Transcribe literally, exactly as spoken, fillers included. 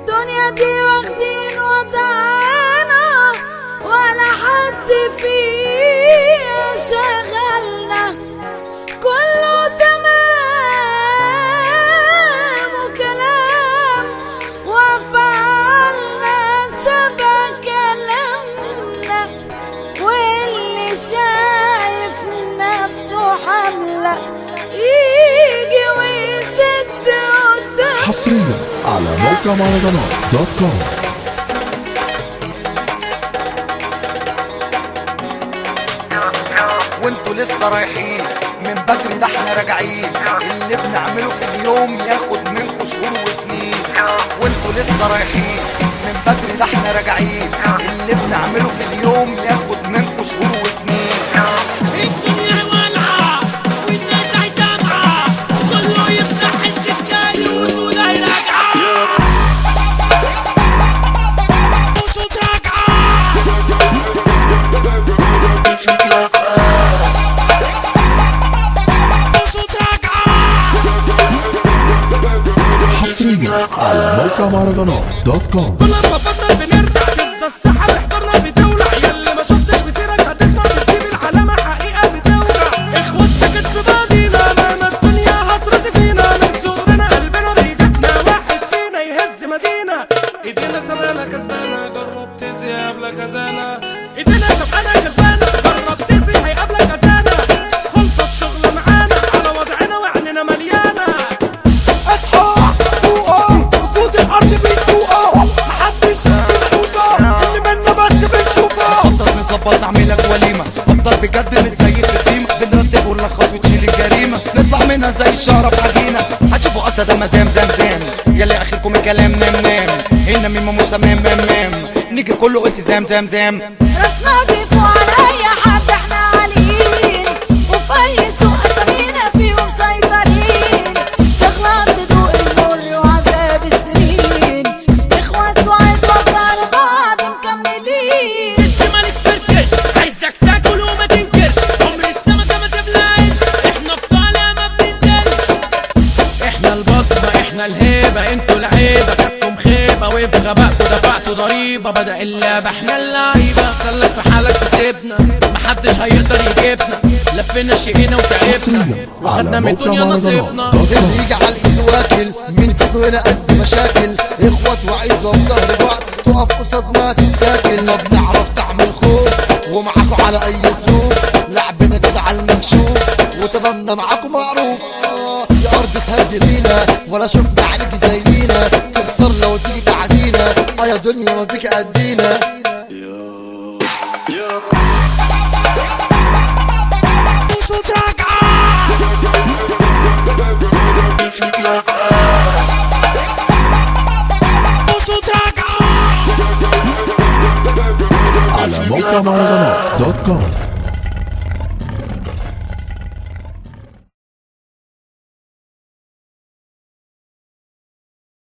الدنيا دي واخدين وضعنا ولا حد فيها شغلنا، كله تمام وكلام وفعلنا سبع كلامنا، واللي شايف نفسه حملة يجي ويسد قدام. حصريا على موقع مهرجانات دوت كوم. وانتوا لسه رايحين من بدري، ده احنا راجعين. اللي بنعمله في اليوم ياخد منكوا شهور وسنين. وانتوا لسه رايحين من بدري، ده احنا راجعين. اللي بنعمله في اليوم ياخد منكوا شهور وسنين. الدنيا والعة والناس عايزامعة، كله يفتح السكان والوصول هيراجعة. وصوت راجعة حصريا على موقع مهرجانات دوت كوم. كل ما بطل بنرجع تفضل الساحة بحضرنا بتولع. ياللي ما شفتش مسيرك هتسمع بتسيب العلامة حقيقة بتوجع. اخوات سكت في بعضينا مهما الدنيا هترسي فينا، من صغرنا قلبنا بيجتنا واحد فينا يهز مدينة. ايدينا سبقنا كسبانة جرب تزي قبل كزانة. ايدينا سبقنا كسبانة جرب تزي هيقابلك كزانة. خلص الشغل معانا على وضعنا وعننا مليانة. نظبط نعملك وليمة قدر بجد مش زي في السيمة. بنرتب ونلخص وتشيل الجريمة، نطلع منها زي الشهرة في حجينة. هتشوفوا أسد مزام زام زام، يلي آخركم الكلام نام نام. هنا ميمة مش تمام مام مام، نيجي كله التزام زام زام. راسنا ضيفوا على أي حد احنا عاليين، وفي أي سوق أسامينا فيهم مسيطرين. تغلط تدوق المر وعذاب السنين، إخوات وعزوة في ظهر بعض مكملين. الشمال تفركش عايزك تاكل وما تنكرش، عمر السمكة ما تبلعش، احنا في طالع ما بننزلش. احنا البصمة احنا الهيبة، انتوا العيبة جاتكم خيبة، وفي غبائكوا دفعتوا ضريبة. بدأ اللعبة احنا اللعيبة، سلك في حالك كسبنا محدش هيقدر يجيبنا. لفينا شقينا وتعبنا وخدنا من الدنيا نصيبنا. اللي يجي على الايد واكل، مين فيكم هنا قد مشاكل؟ اخوات وعزوة في ظهر بعض، تقف قصاد ما تتاكل. ما بنعرف تعمل خوف ومعاكوا على اي ظروف، لعبنا كده على المكشوف وتمامنا معاكوا معروف. آه يا ارض تهدي لينا ولا شفنا عليك زينا، تخسر لو تيجي تعدينا. اه يا دنيا ما فيك قدينا. وصوت راجعة وصوت راجعة على موقع مهرجانات دوت كوم.